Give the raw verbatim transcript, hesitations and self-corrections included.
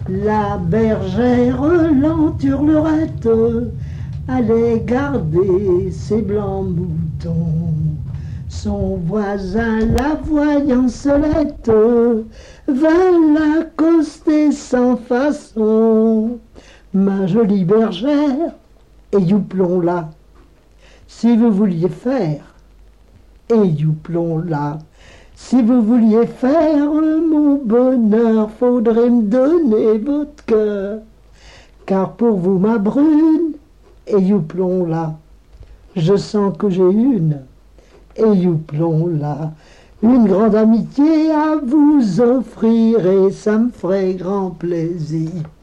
La bergère l'enturlerette allait garder ses blancs moutons. Son voisin, la voyant solette, vint l'accoster sans façon. Ma jolie bergère, et youplon là, si vous vouliez faire, et youplon là, si vous vouliez faire mon bonheur, faudrait me donner votre cœur. Car pour vous, ma brune, et youplon là, je sens que j'ai une, et youplon là, une grande amitié à vous offrir, et ça me ferait grand plaisir.